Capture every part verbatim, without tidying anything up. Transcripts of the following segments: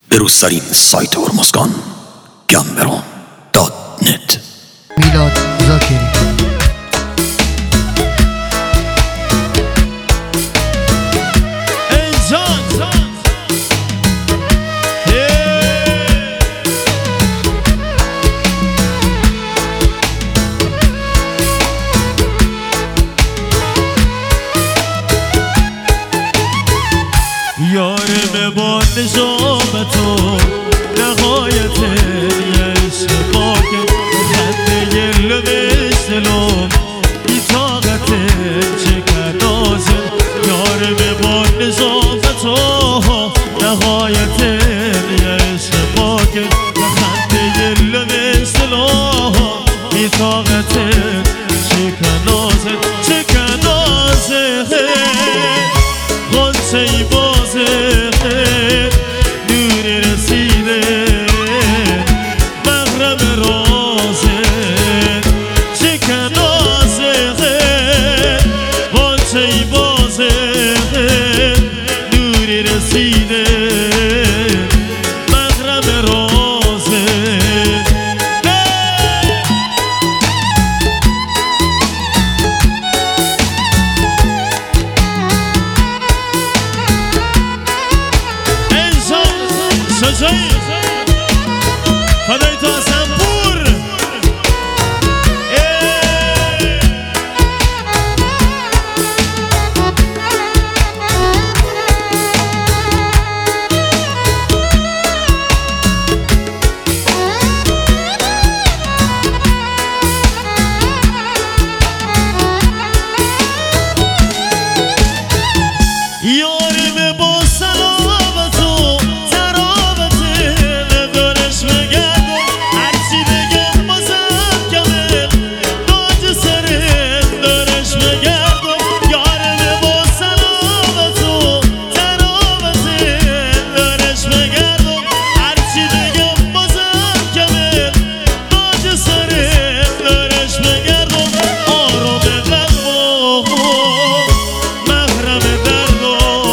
بروزترین سایت هرمزگان گمبران دات نت. میلاد زاکری. یار به با نجام تو نهایت عشق پاک خنده لبش دلم بی طاقت چه نازم. یار به با نجام تو نهایت عشق پاک خنده لبش دلم بی طاقت چه نازم چه نازم. غنچه ای بازه نور رسیده مغرب رازه چه نازه. غنچه ای بازه نور رسیده مغرب رازه. فدای تو سنپور یاری به با سلامت و ترابت ندارش بگردم هرچی بگم بازم کمه ناج سرت دارش بگردم. یاری به با سلامت و ترابت ندارش بگردم هرچی بگم بازم کمه ناج سرت دارش بگردم. آرام قلب و محرم درد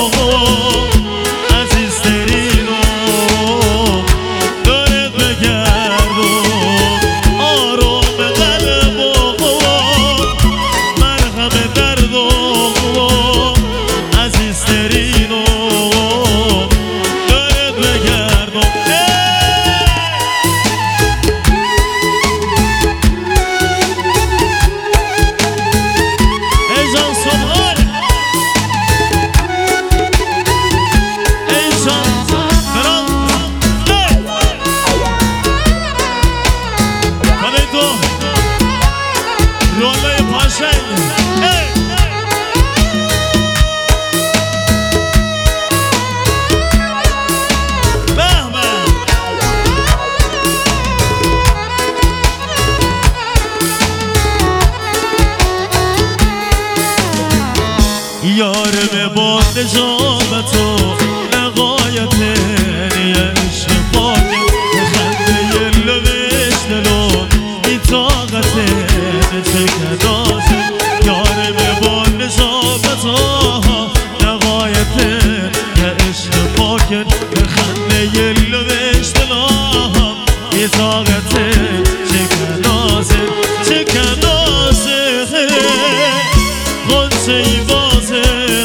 یار به با نجامت و نقایت عشق پاک خنده لبش دلم بی طاقت چه نازم. یار به با نجامت و نقایت عشق پاک خنده لبش دلم بی طاقت چه نازم چه نازم. غنچه ای بازه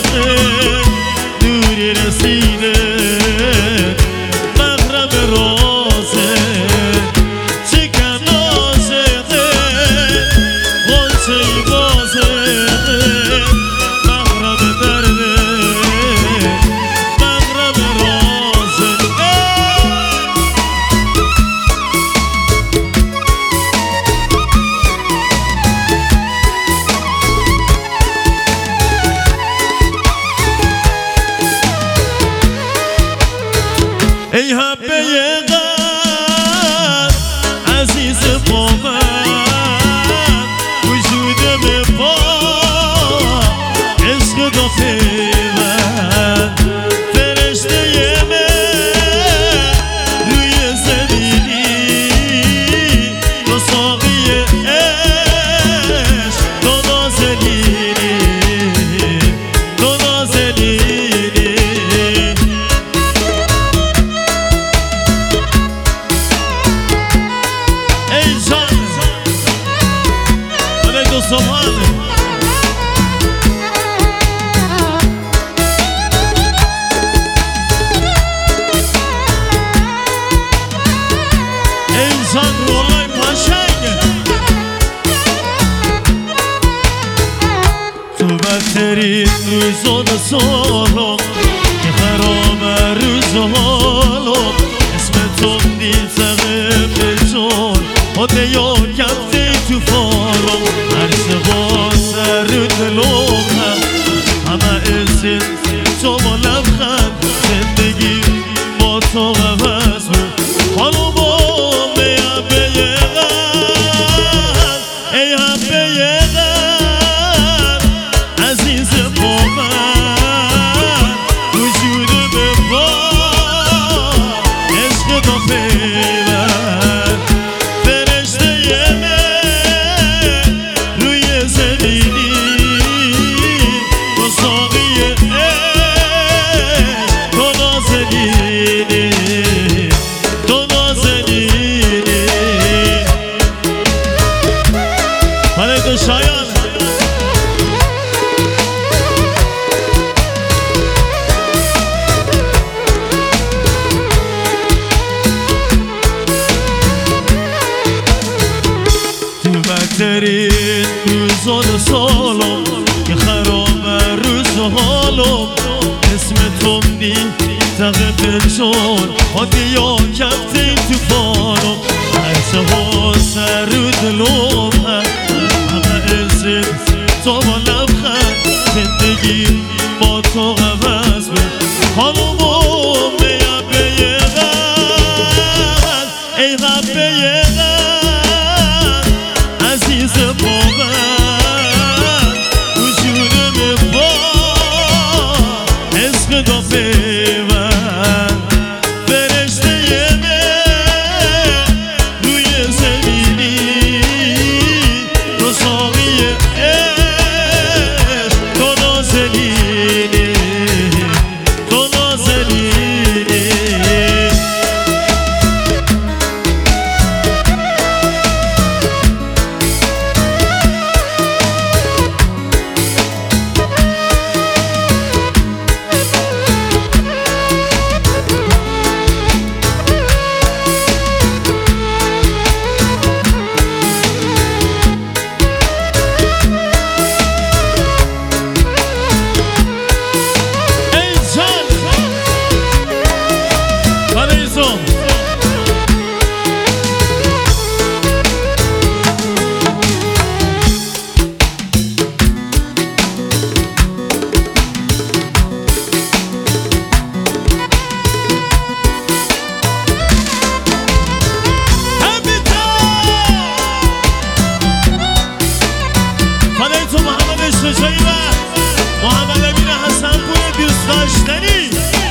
نوری رسیده مغرب رازه چه نازه. غنچه ای بازه مغرب درده مغرب رازه. ای حبه قلب عزیز با من وجود به پا عشق دو پیوند فرشته من روی زمینی تو ساقی عشق تو نازنینی تو نازنینی. روزان سالم که خراب روز حالم اسم تو دیتقه به جون خود یا کفته تو فارم هر سقا سر دلوم هم همه ازید تو با لبخند زندگی با تو عوض بود حالو با ای حبه غم ای حبه غم عزیز با من وجود به با عشق با پیوند فرشته من روی زمینی با ساقی عشق تو نازنینی تو نازنینی برای تو شایان بدترین روزان سالم که خراب روز حالم اسم تو میتقه به جون حادی یا کفته تو فانم هرچه ها سر رو دلوم هم همه ازید تو با لبخند زندگی با تو عوض بود حالو بوم ای حبه غم ای حبه عزیز با من وجودم با عشق دا پیوند فرشته من روی زمینی تو ساقی عشق تو نازنینی تو نازنینی محمد امین حسن‌پور دوست داشتنی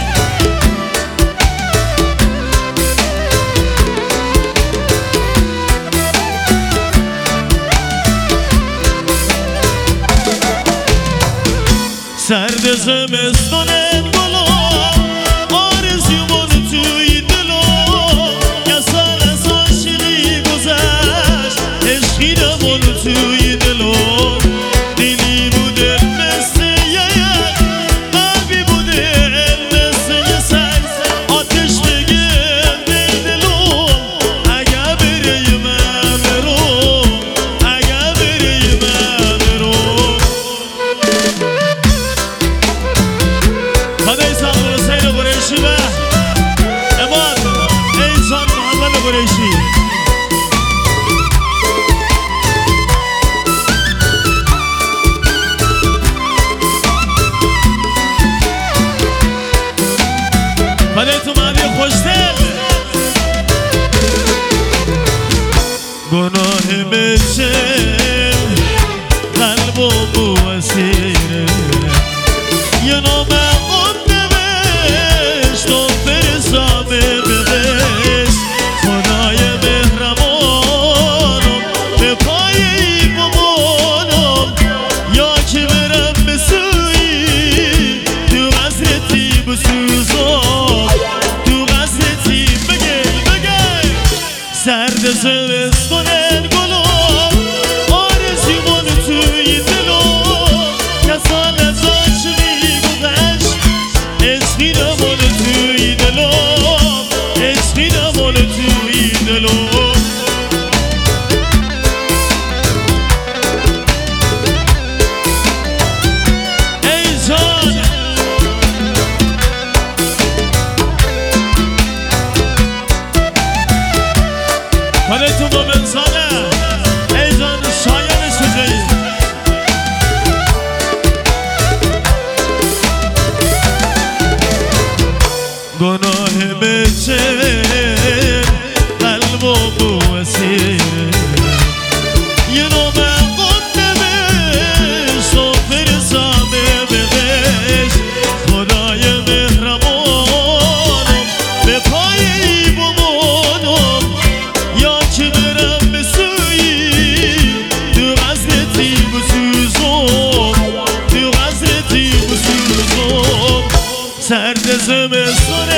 سرد زمستان بالا آرزومون توی دلم یه سال از عاشقی گذشت عشقیمون توی دلم دلی بوده مثل یه قلبی بوده مثل یه سنگ آتش بگم به دلم اگه بری من برم اگه بری من برم خدای ساقل حسین قریشی و اماد ایزان محمد قریشی خدای تو مهدی خوشدل گناه بچه قلب و بو اسیره یه نام قم نوشت و فرزامه بغش خدای مهربانم به پای ای بابانم یا که برم به سوی تو قصرتی بسوزم تو قصرتی بگل بگل سرد زمستان گلم آرزومون توی دلم کسان از عاشقی گذشت عشقیمون توی دلم عشقیمون توی دلم ای جان سرد زمستان